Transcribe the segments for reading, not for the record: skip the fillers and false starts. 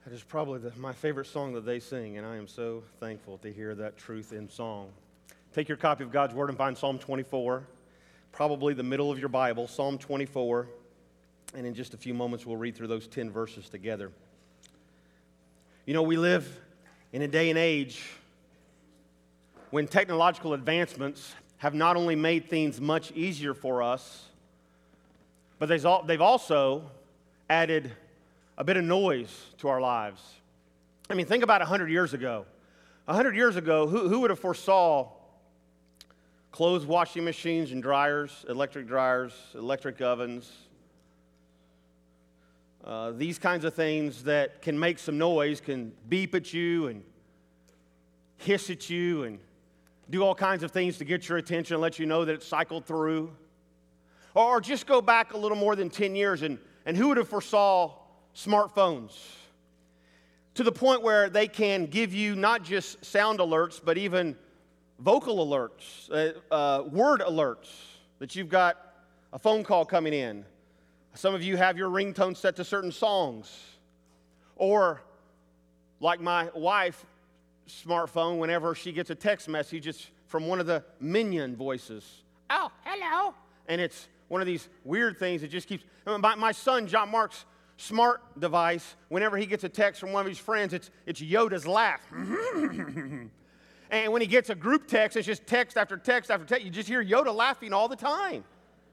That is probably my favorite song that they sing, and I am so thankful to hear that truth in song. Take your copy of God's Word and find Psalm 24, probably the middle of your Bible, Psalm 24, and in just a few moments we'll read through those 10 verses together. You know, we live in a day and age when technological advancements have not only made things much easier for us, but they've also added a bit of noise to our lives. I mean, think about 100 years ago. 100 years ago, who would have foresaw clothes washing machines and dryers, electric ovens, these kinds of things that can make some noise, can beep at you and hiss at you and do all kinds of things to get your attention and let you know that it's cycled through. Or just go back a little more than 10 years and who would have foresaw smartphones to the point where they can give you not just sound alerts, but even vocal alerts, word alerts, that you've got a phone call coming in. Some of you have your ringtone set to certain songs. Or, like my wife's smartphone, whenever she gets a text message, it's from one of the minion voices. Oh, hello. And it's one of these weird things that just keeps... My son, John Mark's smart device, whenever he gets a text from one of his friends, it's Yoda's laugh. And when he gets a group text, it's just text after text after text. You just hear Yoda laughing all the time.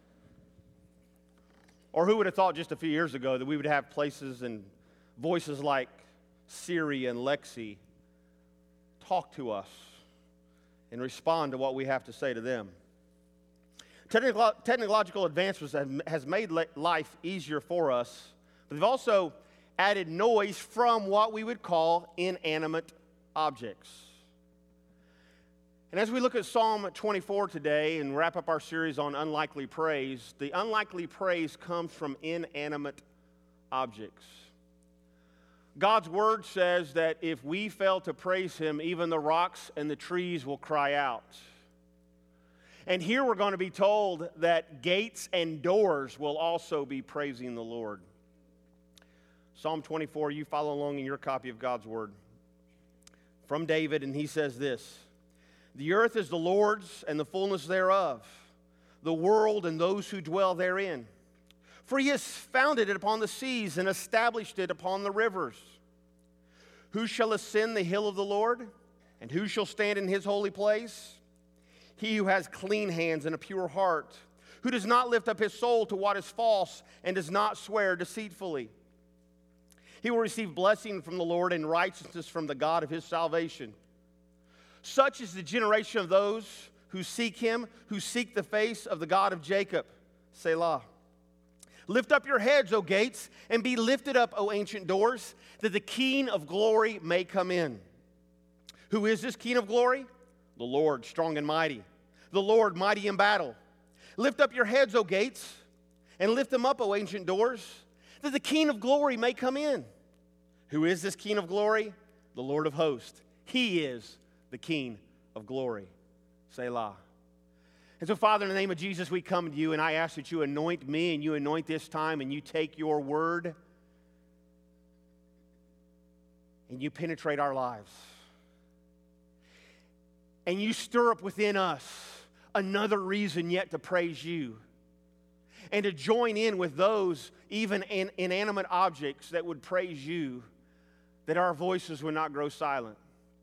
Or who would have thought just a few years ago that we would have places and voices like Siri and Lexi talk to us and respond to what we have to say to them. Technological advancements has made life easier for us, but they've also added noise from what we would call inanimate objects. And as we look at Psalm 24 today and wrap up our series on unlikely praise, the unlikely praise comes from inanimate objects. God's word says that if we fail to praise Him, even the rocks and the trees will cry out. And here we're going to be told that gates and doors will also be praising the Lord. Psalm 24, you follow along in your copy of God's Word. From David, and he says this: "The earth is the Lord's and the fullness thereof, the world and those who dwell therein. For He has founded it upon the seas and established it upon the rivers. Who shall ascend the hill of the Lord? And who shall stand in His holy place? He who has clean hands and a pure heart, who does not lift up his soul to what is false and does not swear deceitfully. He will receive blessing from the Lord and righteousness from the God of his salvation. Such is the generation of those who seek Him, who seek the face of the God of Jacob. Selah. Lift up your heads, O gates, and be lifted up, O ancient doors, that the King of glory may come in. Who is this King of glory? The Lord, strong and mighty. The Lord, mighty in battle. Lift up your heads, O gates, and lift them up, O ancient doors, that the King of glory may come in. Who is this King of glory? The Lord of hosts. He is the King of glory. Selah. And so, Father, in the name of Jesus, we come to you, and I ask that you anoint me and you anoint this time, and you take your word and you penetrate our lives. And you stir up within us another reason yet to praise you and to join in with those even inanimate objects that would praise you, that our voices would not grow silent.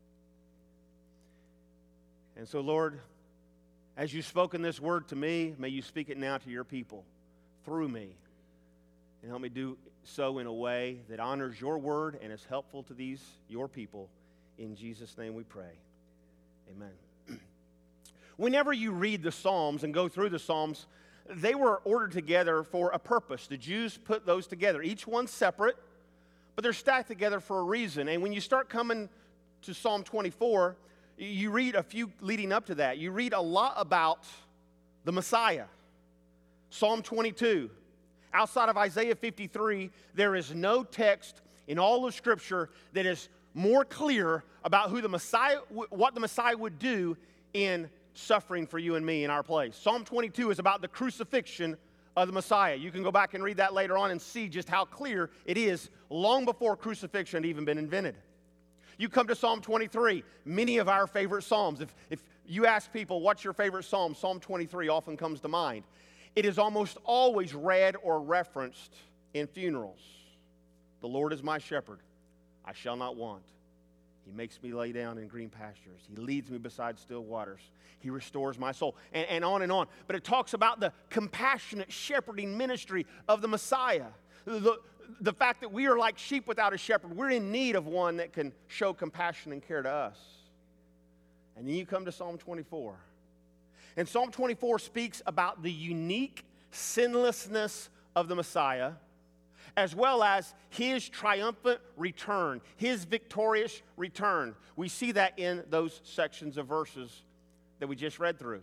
And so, Lord, as you've spoken this word to me, may you speak it now to your people through me, and help me do so in a way that honors your word and is helpful to these, your people. In Jesus' name we pray. Amen. Whenever you read the Psalms and go through the Psalms, they were ordered together for a purpose. The Jews put those together. Each one separate, but they're stacked together for a reason. And when you start coming to Psalm 24, you read a few leading up to that. You read a lot about the Messiah. Psalm 22. Outside of Isaiah 53, there is no text in all of Scripture that is more clear about who the Messiah, what the Messiah would do in suffering for you and me in our place. Psalm 22 is about the crucifixion of the Messiah. You can go back and read that later on and see just how clear it is long before crucifixion had even been invented. You come to Psalm 23, many of our favorite Psalms. If you ask people, what's your favorite Psalm? Psalm 23 often comes to mind. It is almost always read or referenced in funerals. The Lord is my shepherd, I shall not want. He makes me lay down in green pastures. He leads me beside still waters. He restores my soul, and on and on. But it talks about the compassionate shepherding ministry of the Messiah. The fact that we are like sheep without a shepherd. We're in need of one that can show compassion and care to us. And then you come to Psalm 24. And Psalm 24 speaks about the unique sinlessness of the Messiah, as well as his triumphant return, his victorious return. We see that in those sections of verses that we just read through.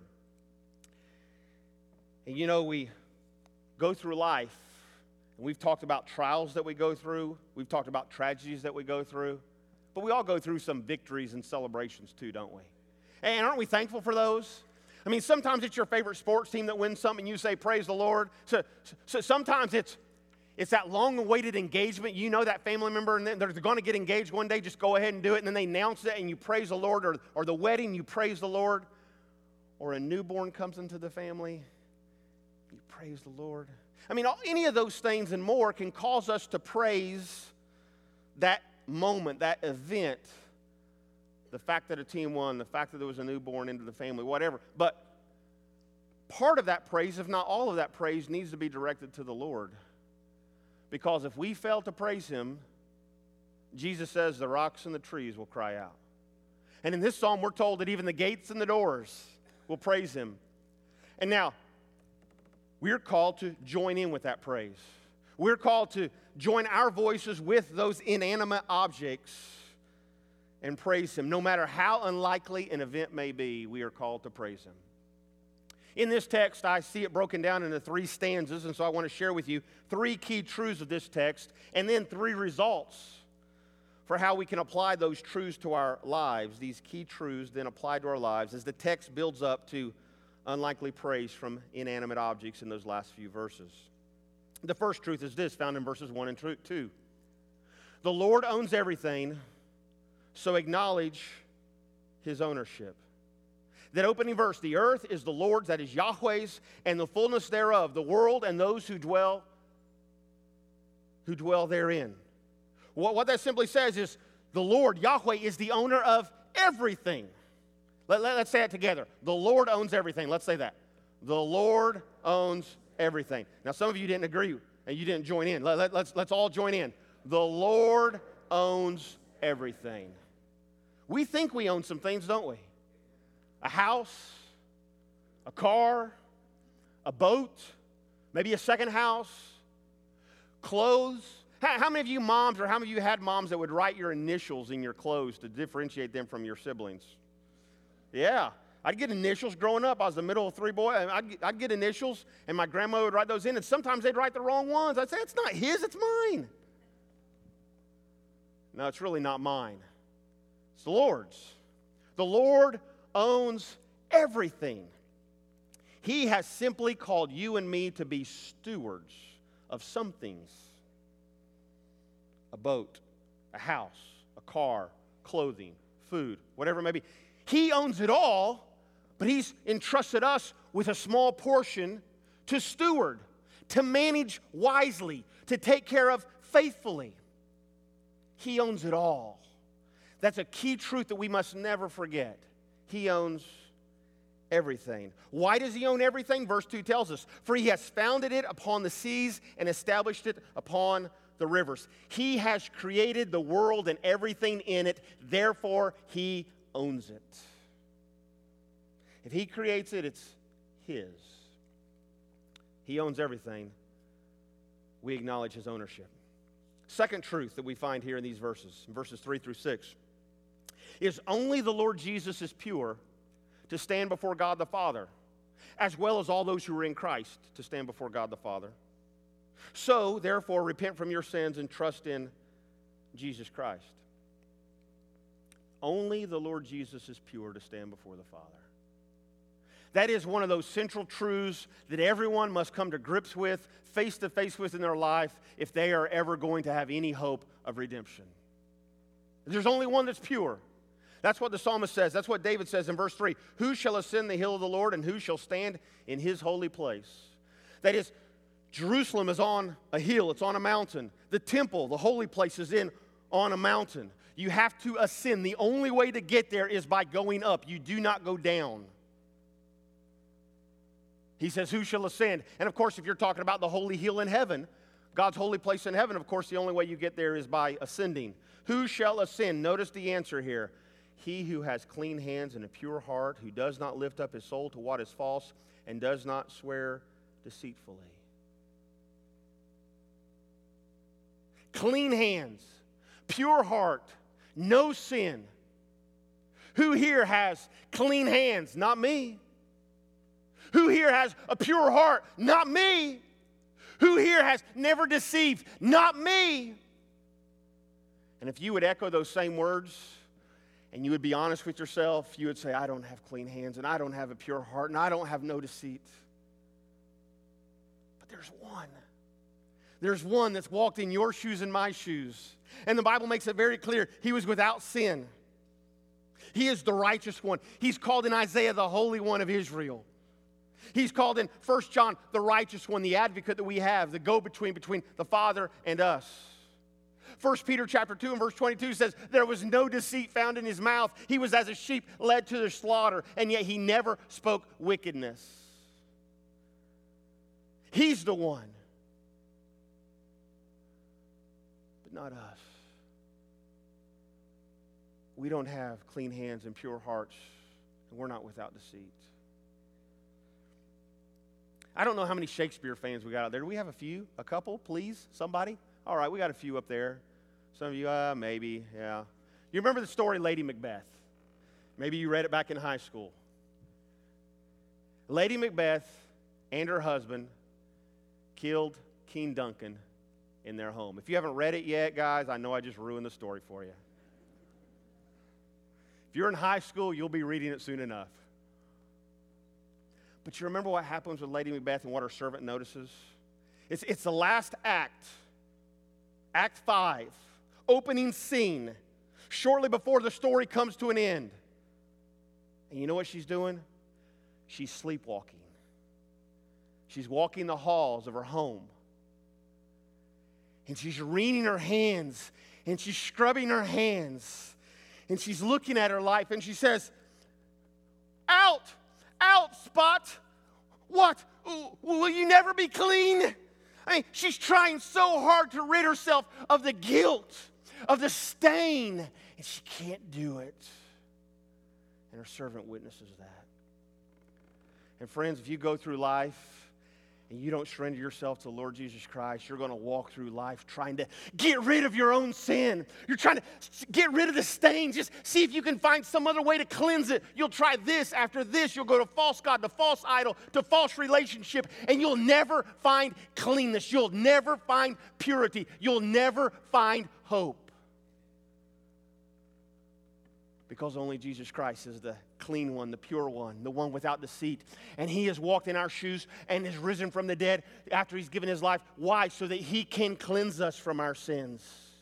And you know, we go through life, and we've talked about trials that we go through, we've talked about tragedies that we go through, but we all go through some victories and celebrations too, don't we? And aren't we thankful for those? I mean, sometimes it's your favorite sports team that wins something, and you say, praise the Lord. So sometimes it's that long-awaited engagement. You know that family member, and they're going to get engaged one day. Just go ahead and do it, and then they announce it, and you praise the Lord. Or the wedding, you praise the Lord. Or a newborn comes into the family, you praise the Lord. I mean, any of those things and more can cause us to praise that moment, that event, the fact that a team won, the fact that there was a newborn into the family, whatever. But part of that praise, if not all of that praise, needs to be directed to the Lord. Because if we fail to praise him, Jesus says the rocks and the trees will cry out. And in this psalm, we're told that even the gates and the doors will praise him. And now, we're called to join in with that praise. We're called to join our voices with those inanimate objects and praise him. No matter how unlikely an event may be, we are called to praise him. In this text, I see it broken down into 3 stanzas, and so I want to share with you 3 key truths of this text, and then 3 results for how we can apply those truths to our lives. These key truths then applied to our lives as the text builds up to unlikely praise from inanimate objects in those last few verses. The first truth is this, found in verses 1 and 2. The Lord owns everything, so acknowledge his ownership. That opening verse, the earth is the Lord's, that is Yahweh's, and the fullness thereof, the world and those who dwell therein. What that simply says is the Lord, Yahweh, is the owner of everything. Let's say it together. The Lord owns everything. Let's say that. The Lord owns everything. Now, some of you didn't agree and you didn't join in. Let's all join in. The Lord owns everything. We think we own some things, don't we? A house, a car, a boat, maybe a second house, clothes. How many of you moms or how many of you had moms that would write your initials in your clothes to differentiate them from your siblings? Yeah. I'd get initials growing up. I was the middle of 3 boys. I'd get initials, and my grandma would write those in, and sometimes they'd write the wrong ones. I'd say, it's not his, it's mine. No, it's really not mine. It's the Lord's. The Lord owns everything. He has simply called you and me to be stewards of some things. A boat, a house, a car, clothing, food, whatever it may be. He owns it all, but he's entrusted us with a small portion to steward, to manage wisely, to take care of faithfully. He owns it all. That's a key truth that we must never forget. He owns everything. Why does he own everything? Verse 2 tells us, for he has founded it upon the seas and established it upon the rivers. He has created the world and everything in it, therefore he owns it. If he creates it, it's his. He owns everything. We acknowledge his ownership. Second truth that we find here in these verses 3 through 6, is only the Lord Jesus is pure to stand before God the Father, as well as all those who are in Christ to stand before God the Father. So, therefore, repent from your sins and trust in Jesus Christ. Only the Lord Jesus is pure to stand before the Father. That is one of those central truths that everyone must come to grips with, face to face with in their life, if they are ever going to have any hope of redemption. There's only one that's pure. That's what the psalmist says. That's what David says in verse 3. Who shall ascend the hill of the Lord, and who shall stand in his holy place? That is, Jerusalem is on a hill. It's on a mountain. The temple, the holy place, is on a mountain. You have to ascend. The only way to get there is by going up. You do not go down. He says, who shall ascend? And of course, if you're talking about the holy hill in heaven, God's holy place in heaven, of course, the only way you get there is by ascending. Who shall ascend? Notice the answer here. He who has clean hands and a pure heart, who does not lift up his soul to what is false, and does not swear deceitfully. Clean hands, pure heart, no sin. Who here has clean hands? Not me. Who here has a pure heart? Not me. Who here has never deceived? Not me. And if you would echo those same words and you would be honest with yourself, you would say, I don't have clean hands and I don't have a pure heart and I don't have no deceit. But there's one. There's one that's walked in your shoes and my shoes. And the Bible makes it very clear. He was without sin. He is the righteous one. He's called in Isaiah the Holy One of Israel. He's called in 1 John the righteous one, the advocate that we have, the go-between between the Father and us. 1 Peter chapter 2 and verse 22 says, there was no deceit found in his mouth. He was as a sheep led to the slaughter, and yet he never spoke wickedness. He's the one. But not us. We don't have clean hands and pure hearts, and we're not without deceit. I don't know how many Shakespeare fans we got out there. Do we have a few? A couple, please? Somebody? All right, we got a few up there. Some of you, maybe, yeah. You remember the story Lady Macbeth? Maybe you read it back in high school. Lady Macbeth and her husband killed King Duncan in their home. If you haven't read it yet, guys, I know I just ruined the story for you. If you're in high school, you'll be reading it soon enough. But you remember what happens with Lady Macbeth and what her servant notices? It's the last act, Act 5, opening scene, shortly before the story comes to an end. And you know what she's doing? She's sleepwalking. She's walking the halls of her home. And she's wringing her hands, and she's scrubbing her hands, and she's looking at her life, and she says, out, Spot. What? Will you never be clean? I mean, she's trying so hard to rid herself of the guilt, of the stain, and she can't do it. And her servant witnesses that. And friends, if you go through life and you don't surrender yourself to the Lord Jesus Christ, you're going to walk through life trying to get rid of your own sin. You're trying to get rid of the stain. Just see if you can find some other way to cleanse it. You'll try this after this. You'll go to false god, to false idol, to false relationship, and you'll never find cleanness. You'll never find purity. You'll never find hope. Because only Jesus Christ is the clean one, the pure one, the one without deceit. And He has walked in our shoes and has risen from the dead after He's given His life. Why? So that He can cleanse us from our sins.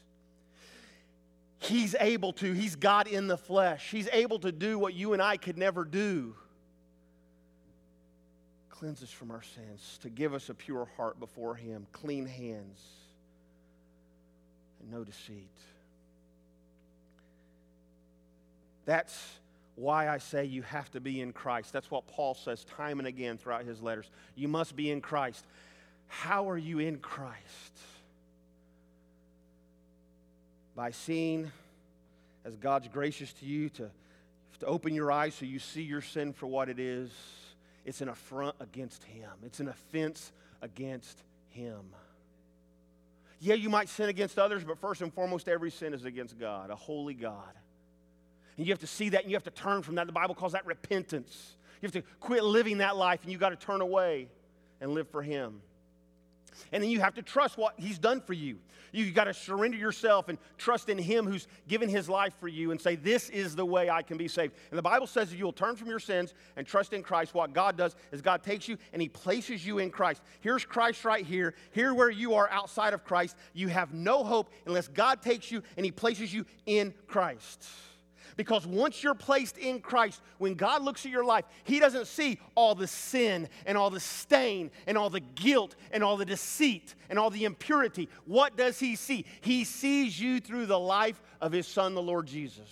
He's able to. He's God in the flesh. He's able to do what you and I could never do. Cleanse us from our sins, to give us a pure heart before Him, clean hands, and no deceit. That's why I say you have to be in Christ. That's what Paul says time and again throughout his letters. You must be in Christ. How are you in Christ? By seeing, as God's gracious to you, to open your eyes so you see your sin for what it is. It's an affront against Him. It's an offense against Him. Yeah, you might sin against others, but first and foremost, every sin is against God, a holy God. And you have to see that and you have to turn from that. The Bible calls that repentance. You have to quit living that life and you've got to turn away and live for Him. And then you have to trust what He's done for you. You've got to surrender yourself and trust in Him who's given His life for you and say, this is the way I can be saved. And the Bible says if you'll turn from your sins and trust in Christ, what God does is God takes you and He places you in Christ. Here's Christ right here. Here where you are outside of Christ, you have no hope unless God takes you and He places you in Christ. Because once you're placed in Christ, when God looks at your life, He doesn't see all the sin and all the stain and all the guilt and all the deceit and all the impurity. What does He see? He sees you through the life of His Son, the Lord Jesus.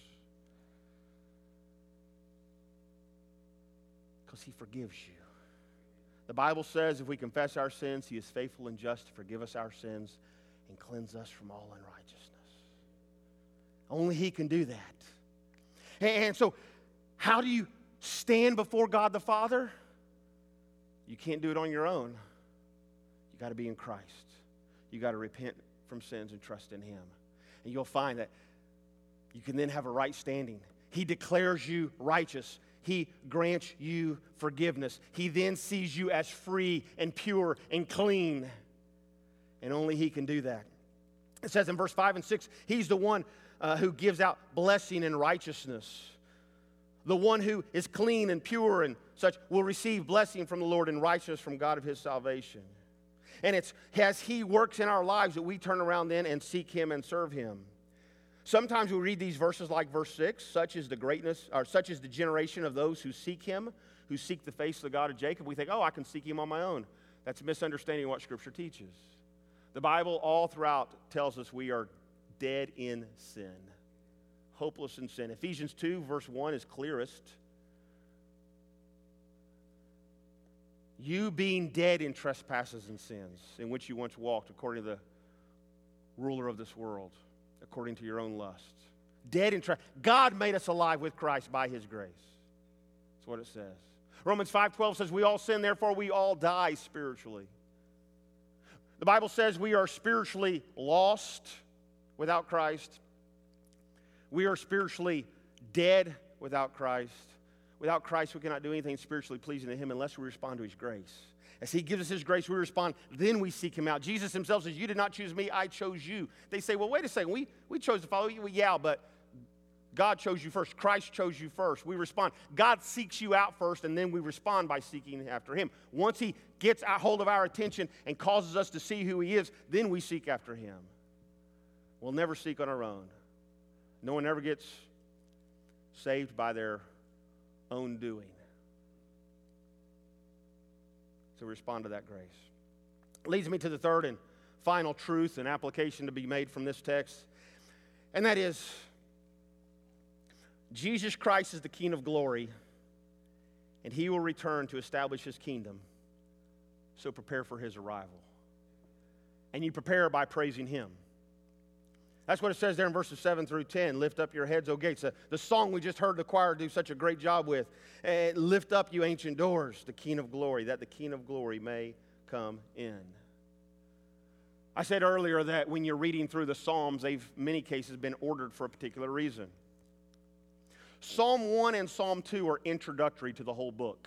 Because He forgives you. The Bible says if we confess our sins, He is faithful and just to forgive us our sins and cleanse us from all unrighteousness. Only He can do that. And so, how do you stand before God the Father? You can't do it on your own. You got to be in Christ. You got to repent from sins and trust in Him. And you'll find that you can then have a right standing. He declares you righteous. He grants you forgiveness. He then sees you as free and pure and clean. And only He can do that. It says in verse 5 and 6, He's the one who gives out blessing and righteousness. The one who is clean and pure and such will receive blessing from the Lord and righteousness from God of His salvation. And it's as He works in our lives that we turn around then and seek Him and serve Him. Sometimes we read these verses like verse 6, such is the greatness, or such is the generation of those who seek Him, who seek the face of the God of Jacob. We think, oh, I can seek Him on my own. That's a misunderstanding of what Scripture teaches. The Bible all throughout tells us we are dead in sin, hopeless in sin. Ephesians 2 verse 1 is clearest. You being dead in trespasses and sins, in which you once walked according to the ruler of this world, according to your own lusts. Dead in trespasses. God made us alive with Christ by His grace. That's what it says. Romans 5:12 says we all sin, therefore we all die spiritually. The Bible says we are spiritually lost without Christ. We are spiritually dead without Christ. Without Christ, we cannot do anything spiritually pleasing to Him unless we respond to His grace. As He gives us His grace, we respond, then we seek Him out. Jesus Himself says, you did not choose me, I chose you. They say, well, wait a second, we chose to follow you. Well, yeah, but God chose you first. Christ chose you first. We respond. God seeks you out first, and then we respond by seeking after Him. Once He gets a hold of our attention and causes us to see who He is, then we seek after Him. We'll never seek on our own. No one ever gets saved by their own doing. So respond to that grace. Leads me to the third and final truth and application to be made from this text, and that is Jesus Christ is the King of glory, and He will return to establish His kingdom. So prepare for His arrival. And you prepare by praising Him. That's what it says there in verses 7 through 10. Lift up your heads, O gates. The song we just heard the choir do such a great job with. Lift up, you ancient doors, the King of glory, that the King of glory may come in. I said earlier that when you're reading through the Psalms, they've in many cases been ordered for a particular reason. Psalm 1 and Psalm 2 are introductory to the whole book.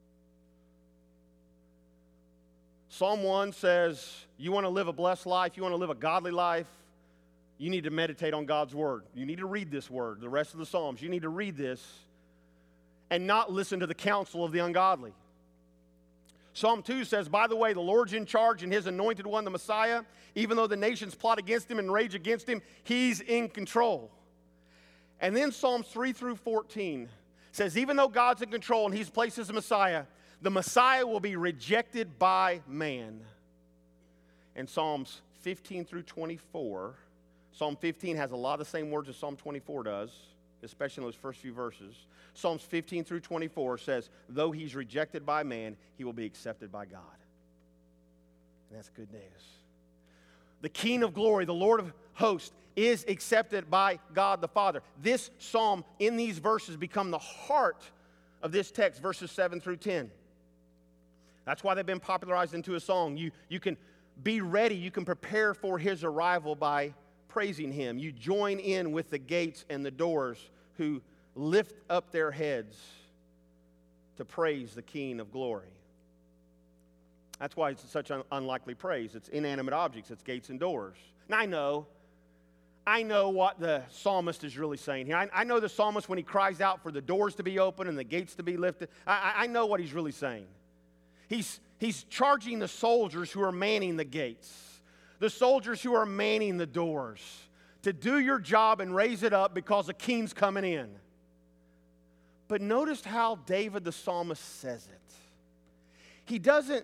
Psalm 1 says, you want to live a blessed life, you want to live a godly life, you need to meditate on God's Word. You need to read this Word, the rest of the Psalms. You need to read this and not listen to the counsel of the ungodly. Psalm 2 says, by the way, the Lord's in charge and His anointed one, the Messiah, even though the nations plot against Him and rage against Him, He's in control. And then Psalms 3 through 14 says, even though God's in control and He's placed as the Messiah will be rejected by man. And Psalms 15 through 24, Psalm 15 has a lot of the same words as Psalm 24 does, especially in those first few verses. Psalms 15 through 24 says, though He's rejected by man, He will be accepted by God. And that's good news. The King of glory, the Lord of hosts, is accepted by God the Father. This psalm in these verses become the heart of this text, verses 7 through 10. That's why they've been popularized into a song. You can be ready, you can prepare for His arrival by praising Him. You join in with the gates and the doors who lift up their heads to praise the King of glory. That's why it's such unlikely praise. It's inanimate objects. It's gates and doors. Now, I know what the psalmist is really saying here. I know the psalmist when he cries out for the doors to be open and the gates to be lifted. I know what he's really saying. He's charging the soldiers who are manning the gates, the soldiers who are manning the doors, to do your job and raise it up because a king's coming in. But notice how David the psalmist says it. He doesn't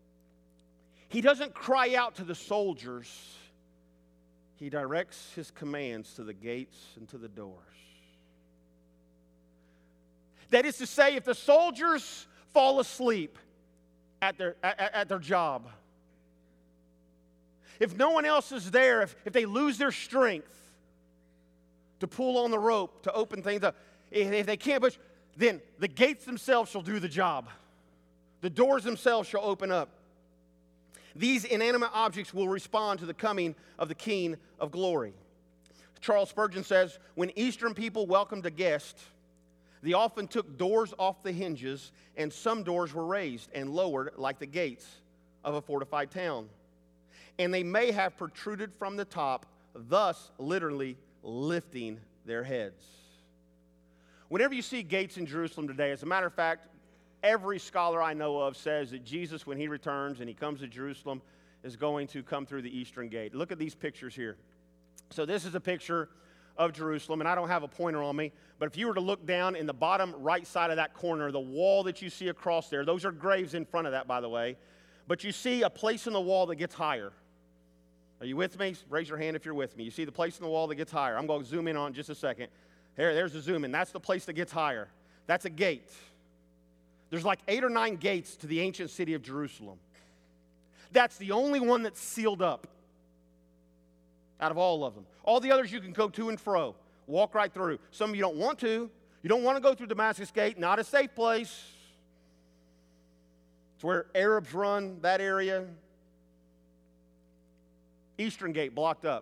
cry out to the soldiers. He directs his commands to the gates and to the doors. That is to say, if the soldiers fall asleep at their job, if no one else is there, if they lose their strength to pull on the rope, to open things up, if they can't push, then the gates themselves shall do the job. The doors themselves shall open up. These inanimate objects will respond to the coming of the King of glory. Charles Spurgeon says, when Eastern people welcomed a guest, they often took doors off the hinges, and some doors were raised and lowered like the gates of a fortified town. And they may have protruded from the top, thus literally lifting their heads. Whenever you see gates in Jerusalem today, as a matter of fact, every scholar I know of says that Jesus, when he returns and he comes to Jerusalem, is going to come through the eastern gate. Look at these pictures here. So this is a picture of Jerusalem, and I don't have a pointer on me, but if you were to look down in the bottom right side of that corner, the wall that you see across there, those are graves in front of that, by the way, but you see a place in the wall that gets higher. Are you with me? Raise your hand if you're with me. You see the place in the wall that gets higher. I'm going to zoom in on it in just a second. There's the zoom in. That's the place that gets higher. That's a gate. There's like 8 or 9 gates to the ancient city of Jerusalem. That's the only one that's sealed up out of all of them. All the others you can go to and fro, walk right through. Some of you don't want to. You don't want to go through Damascus Gate, not a safe place. It's where Arabs run that area. Eastern Gate blocked up.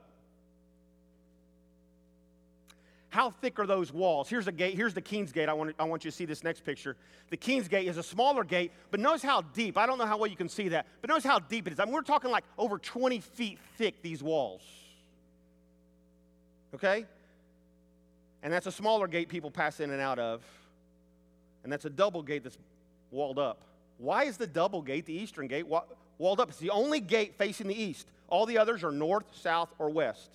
How thick are those walls? Here's a gate. Here's the King's Gate. I want you to see this next picture. The King's Gate is a smaller gate, but notice how deep. I don't know how well you can see that, but notice how deep it is. I mean, we're talking like over 20 feet thick, these walls. Okay? And that's a smaller gate people pass in and out of. And that's a double gate that's walled up. Why is the double gate, the eastern gate, walled up? It's the only gate facing the east. All the others are north, south, or west.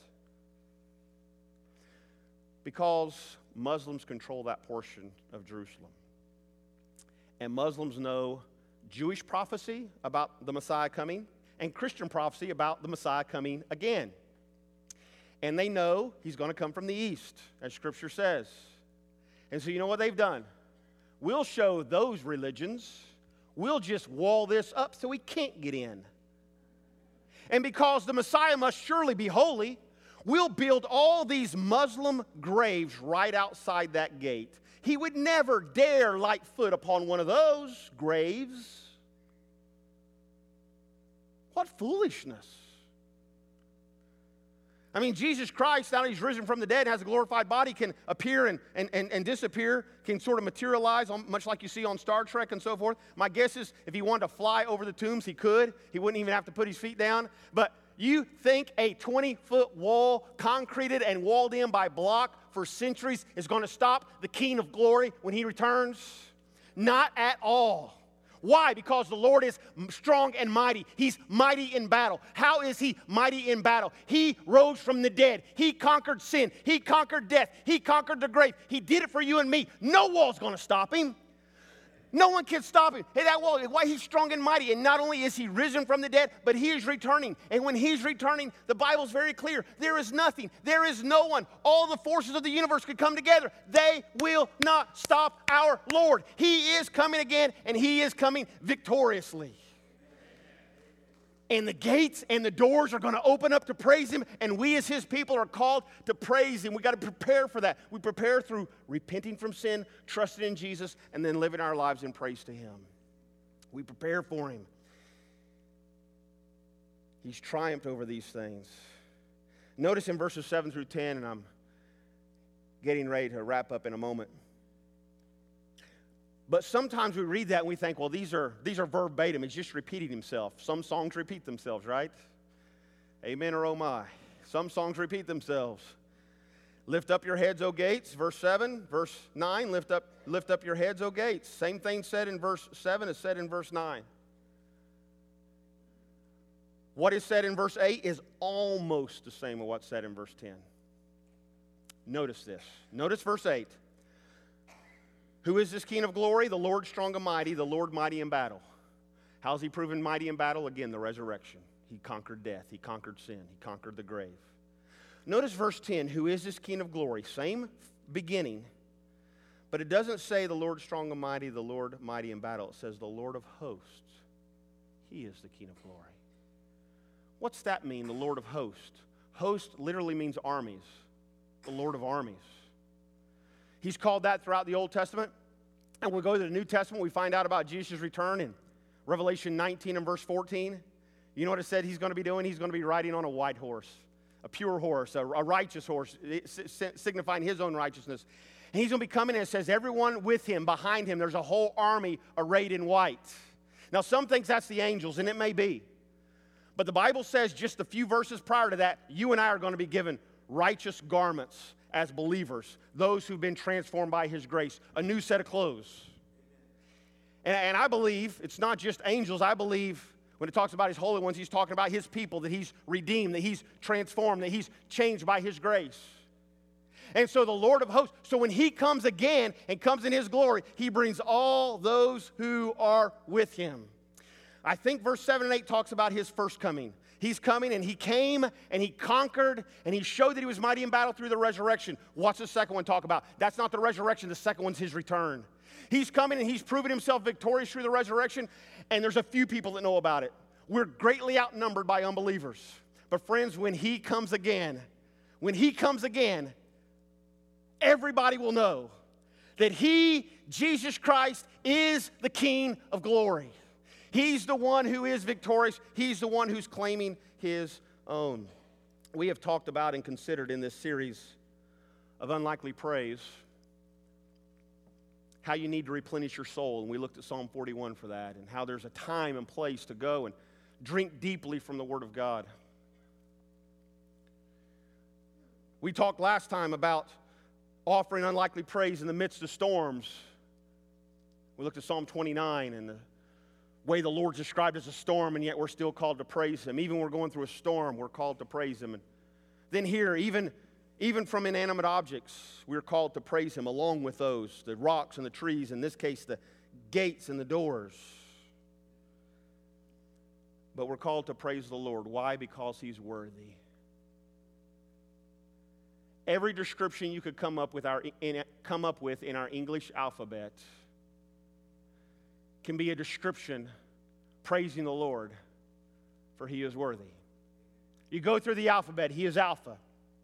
Because Muslims control that portion of Jerusalem. And Muslims know Jewish prophecy about the Messiah coming and Christian prophecy about the Messiah coming again. And they know he's going to come from the east, as Scripture says. And so you know what they've done? We'll show those religions. We'll just wall this up so he can't get in. And because the Messiah must surely be holy, we'll build all these Muslim graves right outside that gate. He would never dare light foot upon one of those graves. What foolishness. I mean, Jesus Christ, now that he's risen from the dead and has a glorified body, can appear and disappear, can sort of materialize, much like you see on Star Trek and so forth. My guess is if he wanted to fly over the tombs, he could. He wouldn't even have to put his feet down. But you think a 20-foot wall, concreted and walled in by block for centuries, is going to stop the King of glory when he returns? Not at all. Why? Because the Lord is strong and mighty. He's mighty in battle. How is he mighty in battle? He rose from the dead. He conquered sin. He conquered death. He conquered the grave. He did it for you and me. No wall's going to stop him. No one can stop him. Hey, that wall, why he's strong and mighty. And not only is he risen from the dead, but he is returning. And when he's returning, the Bible's very clear. There is nothing. There is no one. All the forces of the universe could come together. They will not stop our Lord. He is coming again, and he is coming victoriously. And the gates and the doors are going to open up to praise him, and we as his people are called to praise him. We've got to prepare for that. We prepare through repenting from sin, trusting in Jesus, and then living our lives in praise to him. We prepare for him. He's triumphed over these things. Notice in verses 7 through 10, and I'm getting ready to wrap up in a moment. But sometimes we read that and we think, well, these are verbatim. He's just repeating himself. Some songs repeat themselves, right? Amen or oh my. Some songs repeat themselves. Lift up your heads, O gates, verse 7. Verse 9, lift up your heads, O gates. Same thing said in verse 7 is said in verse 9. What is said in verse 8 is almost the same as what's said in verse 10. Notice this. Notice verse 8. Who is this King of glory? The Lord strong and mighty, the Lord mighty in battle. How is he proven mighty in battle? Again, the resurrection. He conquered death. He conquered sin. He conquered the grave. Notice verse 10. Who is this King of glory? Same beginning, but it doesn't say the Lord strong and mighty, the Lord mighty in battle. It says the Lord of hosts. He is the King of glory. What's that mean, the Lord of hosts? Host literally means armies. The Lord of armies. He's called that throughout the Old Testament. And we go to the New Testament, we find out about Jesus' return in Revelation 19 and verse 14. You know what it said he's going to be doing? He's going to be riding on a white horse, a pure horse, a righteous horse, signifying his own righteousness. And he's going to be coming, and it says everyone with him, behind him, there's a whole army arrayed in white. Now, some think that's the angels, and it may be. But the Bible says just a few verses prior to that, you and I are going to be given righteous garments as believers, those who've been transformed by his grace, a new set of clothes. And I believe it's not just angels. I believe when it talks about his holy ones, he's talking about his people, that he's redeemed, that he's transformed, that he's changed by his grace. And so the Lord of hosts, so when he comes again and comes in his glory, he brings all those who are with him. I think verse 7 and 8 talks about his first coming. He's coming, and he came, and he conquered, and he showed that he was mighty in battle through the resurrection. What's the second one talk about? That's not the resurrection. The second one's his return. He's coming, and he's proven himself victorious through the resurrection, and there's a few people that know about it. We're greatly outnumbered by unbelievers. But friends, when he comes again, everybody will know that he, Jesus Christ, is the King of glory. He's the one who is victorious. He's the one who's claiming his own. We have talked about and considered in this series of Unlikely Praise how you need to replenish your soul. And we looked at Psalm 41 for that, and how there's a time and place to go and drink deeply from the Word of God. We talked last time about offering unlikely praise in the midst of storms. We looked at Psalm 29 and the way the Lord's described as a storm, and yet we're still called to praise him. Even when we're going through a storm, we're called to praise him. And then here, even from inanimate objects, we're called to praise him along with those, the rocks and the trees, in this case, the gates and the doors. But we're called to praise the Lord. Why? Because he's worthy. Every description you could come up with in our English alphabet can be a description praising the Lord, for he is worthy. You go through the alphabet, he is Alpha.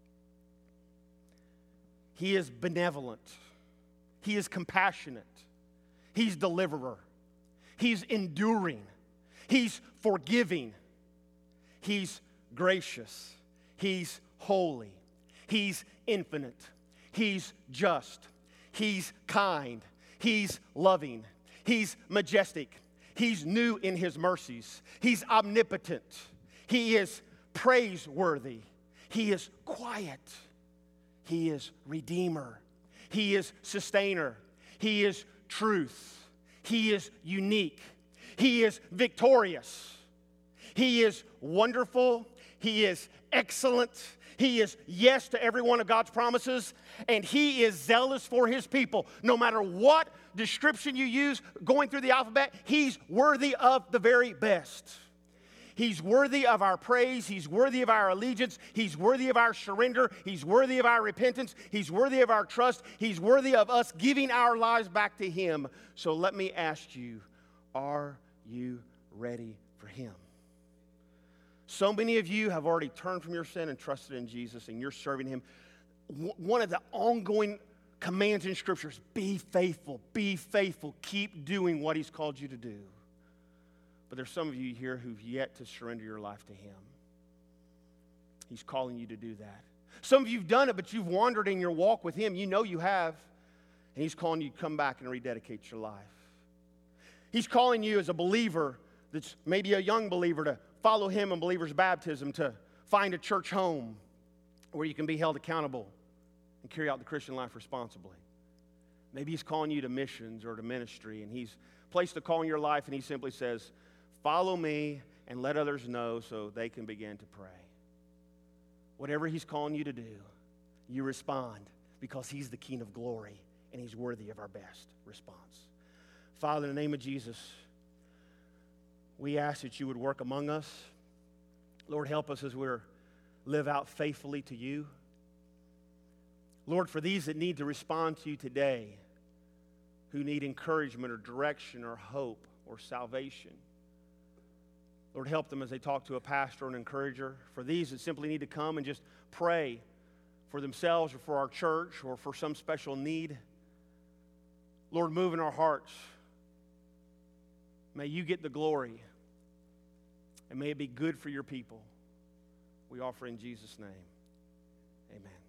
He is benevolent. He is compassionate. He's deliverer. He's enduring. He's forgiving. He's gracious. He's holy. He's infinite. He's just. He's kind. He's loving. He's majestic. He's new in his mercies. He's omnipotent. He is praiseworthy. He is quiet. He is redeemer. He is sustainer. He is truth. He is unique. He is victorious. He is wonderful. He is excellent. He is yes to every one of God's promises, and he is zealous for his people. No matter what description you use going through the alphabet, he's worthy of the very best. He's worthy of our praise. He's worthy of our allegiance. He's worthy of our surrender. He's worthy of our repentance. He's worthy of our trust. He's worthy of us giving our lives back to him. So let me ask you, are you ready for him? So many of you have already turned from your sin and trusted in Jesus, and you're serving him. One of the ongoing commands in Scripture is be faithful, keep doing what he's called you to do. But there's some of you here who've yet to surrender your life to him. He's calling you to do that. Some of you have done it, but you've wandered in your walk with him. You know you have. And he's calling you to come back and rededicate your life. He's calling you as a believer that's maybe a young believer to follow Him in believer's baptism, to find a church home where you can be held accountable and carry out the Christian life responsibly. Maybe He's calling you to missions or to ministry, and He's placed a call in your life, and He simply says, follow me and let others know so they can begin to pray. Whatever He's calling you to do, you respond because He's the King of glory, and He's worthy of our best response. Father, in the name of Jesus, we ask that you would work among us. Lord, help us as we live out faithfully to you. Lord, for these that need to respond to you today, who need encouragement or direction or hope or salvation, Lord, help them as they talk to a pastor or an encourager. For these that simply need to come and just pray for themselves or for our church or for some special need, Lord, move in our hearts. May you get the glory, and may it be good for your people. We offer in Jesus' name. Amen.